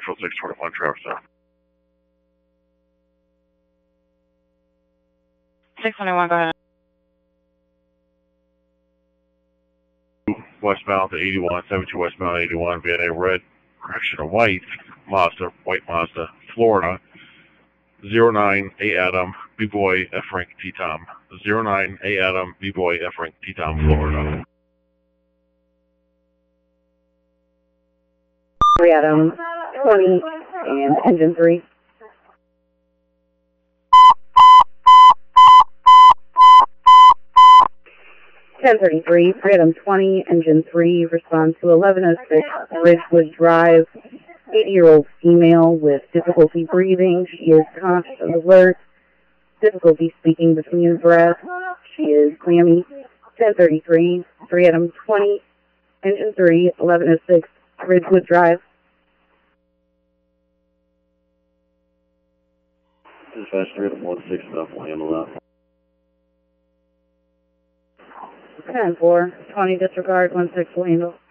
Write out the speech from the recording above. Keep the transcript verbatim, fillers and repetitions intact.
Central six twenty-one, Traverse South. six twenty-one, go ahead. Westbound to eighty-one, seventy-two westbound eighty-one, via a red, correction, a white Mazda, white Mazda, Florida, zero nine A Adam, B-Boy, F Frank, T-Tom. zero nine A Adam, B-Boy, F Frank, T-Tom, Florida. three Adam, twenty, and engine three. ten thirty-three, Freedom twenty, engine three, respond to eleven oh six, Ridgewood Drive, eighty-year-old female with difficulty breathing. She is conscious and alert, difficulty speaking between breaths. She is clammy. ten thirty-three, Freedom twenty, engine three, eleven oh six, Ridgewood Drive. Dispatch Freedom one six, enough, will handle that. ten four, twenty, disregard, one six, will handle.